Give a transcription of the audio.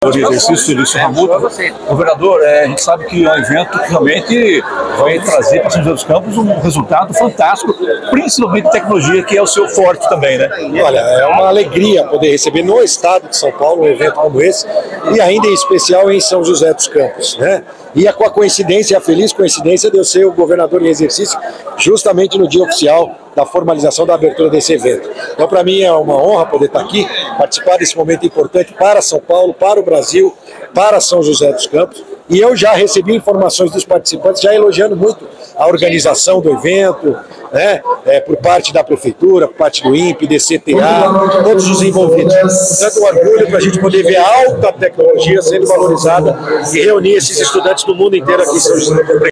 de exercício Lício Ramute. Governador, a gente sabe que é um evento que realmente vai trazer para São José dos Campos um resultado fantástico, principalmente tecnologia, que é o seu forte também, né? Olha, é uma alegria poder receber no estado de São Paulo um evento como esse, e ainda em especial em São José dos Campos, né? E com a coincidência, a feliz coincidência de eu ser o governador em exercício justamente no dia oficial da formalização da abertura desse evento. Então, para mim é uma honra poder estar aqui, participar desse momento importante para São Paulo, para o Brasil, para São José dos Campos. E eu já recebi informações dos participantes, já elogiando muito a organização do evento, né, por parte da Prefeitura, por parte do INPE, DCTA, todos os envolvidos. Portanto, um orgulho para a gente poder ver a alta tecnologia sendo valorizada e reunir esses estudantes do mundo inteiro aqui em São José.